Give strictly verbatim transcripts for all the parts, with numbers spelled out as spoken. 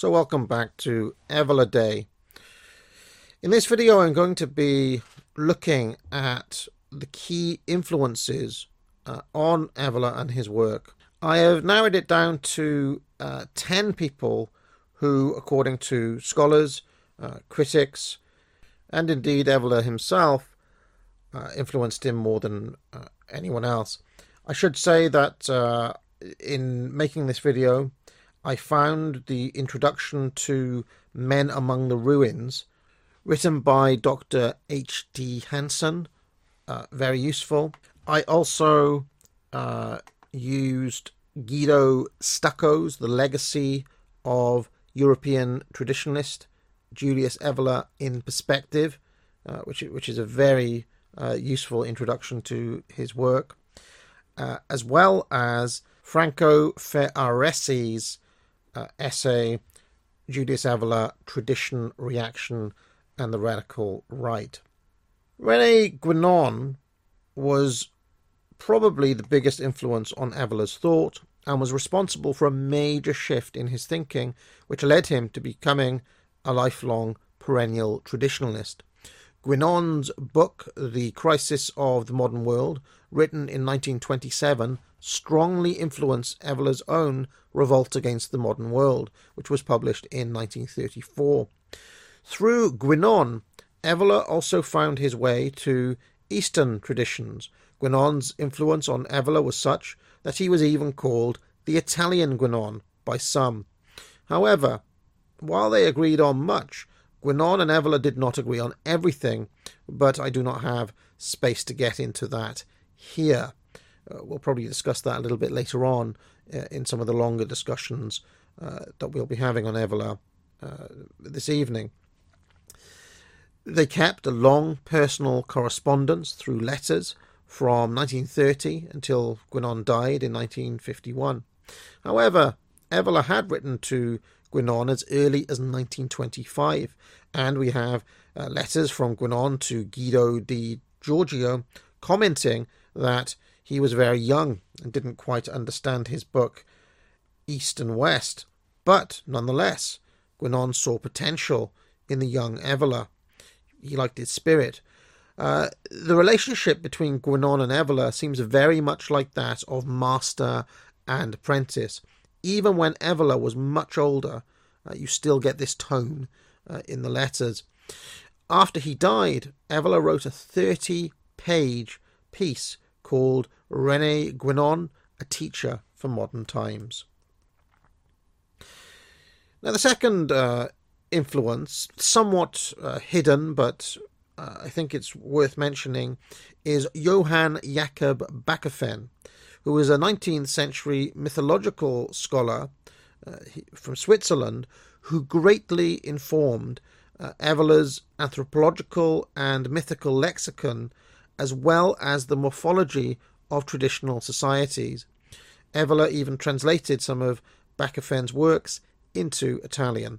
So welcome back to Evola Day. In this video I'm going to be looking at the key influences uh, on Evola and his work. I have narrowed it down to uh, ten people who, according to scholars, uh, critics, and indeed Evola himself, uh, influenced him more than uh, anyone else. I should say that uh, in making this video, I found the introduction to Men Among the Ruins, written by Doctor H D Hansen, uh, very useful. I also uh, used Guido Stucco's The Legacy of European Traditionalist Julius Evola in Perspective, uh, which, which is a very uh, useful introduction to his work, uh, as well as Franco Ferraresi's uh, essay, Julius Evola, Tradition, Reaction, and the Radical Right. René Guénon was probably the biggest influence on Evola's thought and was responsible for a major shift in his thinking, which led him to becoming a lifelong perennial traditionalist. Guénon's book, The Crisis of the Modern World, written in nineteen twenty-seven, strongly influenced Evola's own Revolt Against the Modern World, which was published in nineteen thirty-four. Through Guénon, Evola also found his way to Eastern traditions. Guénon's influence on Evola was such that he was even called the Italian Guénon by some. However, while they agreed on much, Guénon and Evola did not agree on everything, but I do not have space to get into that here. Uh, we'll probably discuss that a little bit later on uh, in some of the longer discussions uh, that we'll be having on Evola uh, this evening. They kept a long personal correspondence through letters from nineteen thirty until Guénon died in nineteen fifty-one. However, Evola had written to Guénon as early as nineteen twenty-five, and we have uh, letters from Guénon to Guido di Giorgio commenting that he was very young and didn't quite understand his book East and West, but nonetheless, Guénon saw potential in the young Evola. He liked his spirit. Uh, the relationship between Guénon and Evola seems very much like that of master and apprentice. Even when Evola was much older, uh, you still get this tone uh, in the letters. After he died, Evola wrote a thirty-page piece called René Guénon, A Teacher for Modern Times. Now, the second uh, influence, somewhat uh, hidden, but uh, I think it's worth mentioning, is Johann Jakob Bachofen, who was a nineteenth century mythological scholar uh, from Switzerland who greatly informed uh, Evola's anthropological and mythical lexicon, as well as the morphology of traditional societies. Evola even translated some of Bachofen's works into Italian.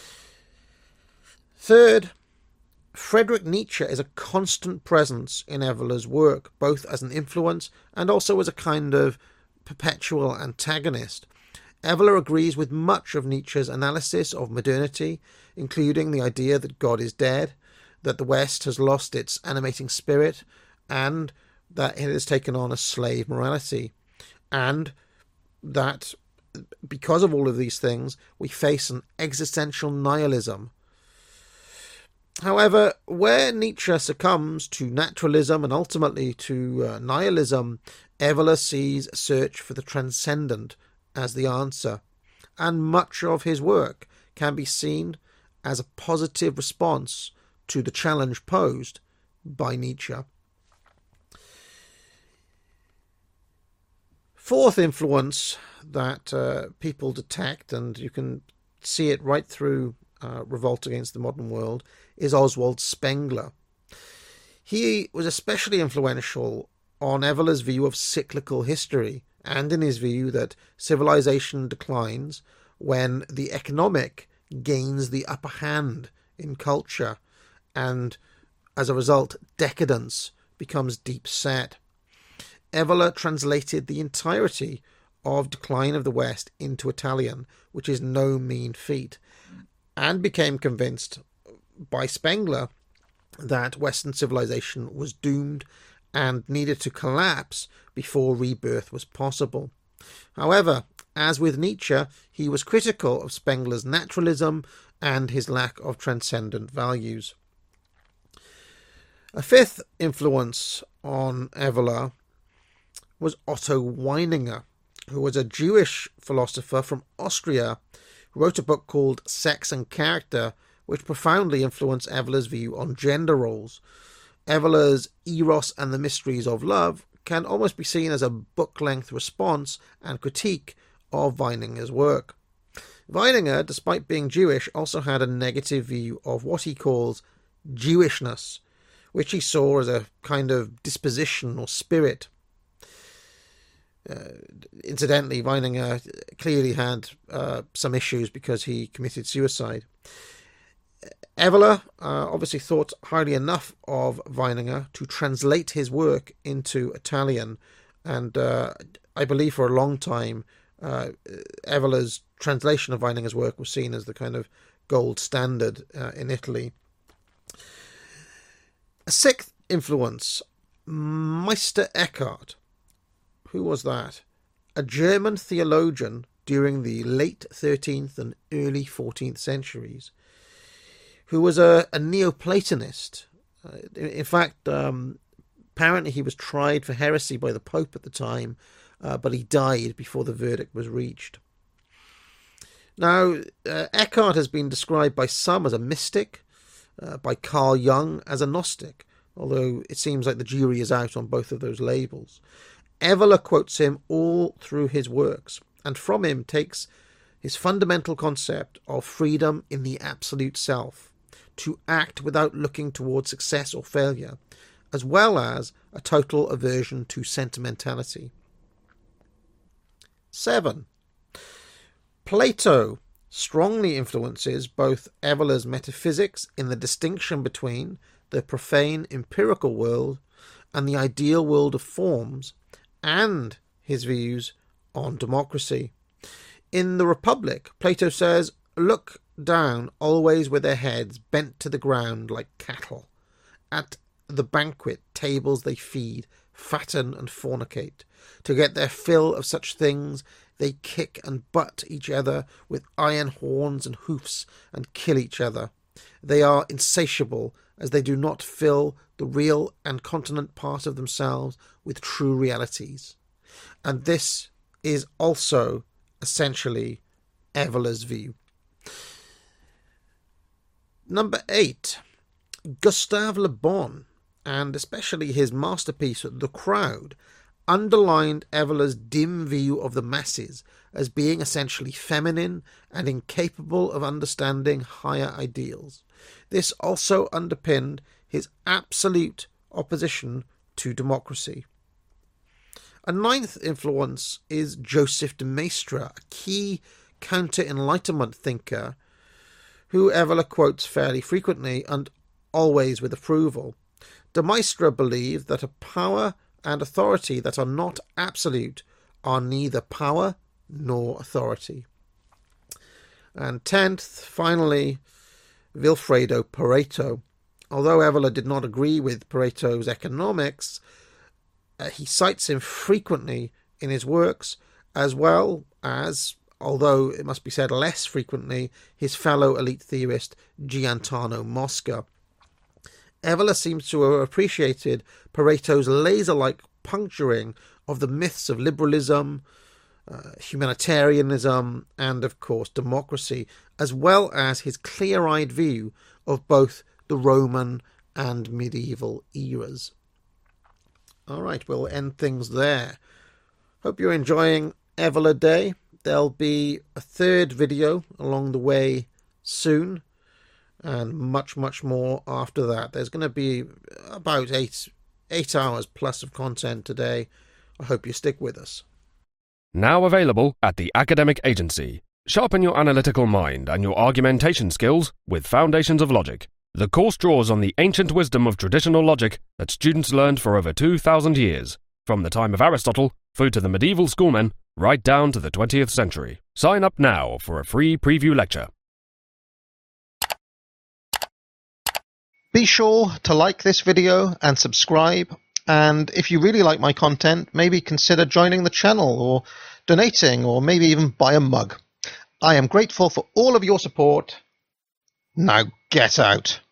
Third, Friedrich Nietzsche is a constant presence in Evola's work, both as an influence and also as a kind of perpetual antagonist. Evola agrees with much of Nietzsche's analysis of modernity, including the idea that God is dead, that the West has lost its animating spirit, and that it has taken on a slave morality, and that because of all of these things, we face an existential nihilism. However, where Nietzsche succumbs to naturalism and ultimately to uh, nihilism, Evola sees a search for the transcendent as the answer, and much of his work can be seen as a positive response to the challenge posed by Nietzsche. Fourth influence that uh, people detect, and you can see it right through uh, Revolt Against the Modern World, is Oswald Spengler. He was especially influential on Evola's view of cyclical history, and in his view that civilization declines when the economic gains the upper hand in culture, and as a result, decadence becomes deep set. Evola translated the entirety of Decline of the West into Italian, which is no mean feat, and became convinced by Spengler that Western civilization was doomed and needed to collapse before rebirth was possible. However, as with Nietzsche, he was critical of Spengler's naturalism and his lack of transcendent values. A fifth influence on Evola was Otto Weininger, who was a Jewish philosopher from Austria who wrote a book called Sex and Character, which profoundly influenced Evola's view on gender roles. Evola's Eros and the Mysteries of Love can almost be seen as a book-length response and critique of Weininger's work. Weininger, despite being Jewish, also had a negative view of what he calls Jewishness, which he saw as a kind of disposition or spirit. Uh, incidentally, Weininger clearly had uh, some issues because he committed suicide. Evola uh, obviously thought highly enough of Weininger to translate his work into Italian, and uh, I believe for a long time uh, Evola's translation of Weininger's work was seen as the kind of gold standard uh, in Italy. A sixth influence, Meister Eckhart. Who was that? A German theologian during the late thirteenth and early fourteenth centuries, who was a, a Neoplatonist. Uh, in, in fact, um, apparently he was tried for heresy by the Pope at the time, uh, but he died before the verdict was reached. Now, uh, Eckhart has been described by some as a mystic, uh, by Carl Jung as a Gnostic, although it seems like the jury is out on both of those labels. Evola quotes him all through his works, and from him takes his fundamental concept of freedom in the absolute self, to act without looking towards success or failure, as well as a total aversion to sentimentality. Seven. Plato strongly influences both Evola's metaphysics in the distinction between the profane empirical world and the ideal world of forms, and his views on democracy. In The Republic, Plato says, "Look down always with their heads bent to the ground like cattle. At the banquet tables they feed, fatten and fornicate. To get their fill of such things they kick and butt each other with iron horns and hoofs and kill each other. They are insatiable, as they do not fill the real and continent part of themselves with true realities." And this is also essentially Evola's view. Number eight, Gustave Le Bon, and especially his masterpiece The Crowd, underlined Evola's dim view of the masses as being essentially feminine and incapable of understanding higher ideals. This also underpinned his absolute opposition to democracy. A ninth influence is Joseph de Maistre, a key counter-Enlightenment thinker who Evola quotes fairly frequently and always with approval. De Maistre believed that a power and authority that are not absolute are neither power nor authority. And tenth, finally, Vilfredo Pareto. Although Evola did not agree with Pareto's economics, uh, he cites him frequently in his works, as well as, although it must be said less frequently, his fellow elite theorist Gaetano Mosca. Evola seems to have appreciated Pareto's laser-like puncturing of the myths of liberalism, uh, humanitarianism, and, of course, democracy, as well as his clear-eyed view of both the Roman and medieval eras. All right, we'll end things there. Hope you're enjoying Evola Day. There'll be a third video along the way soon, and much, much more after that. There's going to be about eight, eight hours plus of content today. I hope you stick with us. Now available at the Academic Agency. Sharpen your analytical mind and your argumentation skills with Foundations of Logic. The course draws on the ancient wisdom of traditional logic that students learned for over two thousand years, from the time of Aristotle through to the medieval schoolmen right down to the twentieth century. Sign up now for a free preview lecture. Be sure to like this video and subscribe, and if you really like my content, maybe consider joining the channel or donating or maybe even buy a mug. I am grateful for all of your support. Now get out.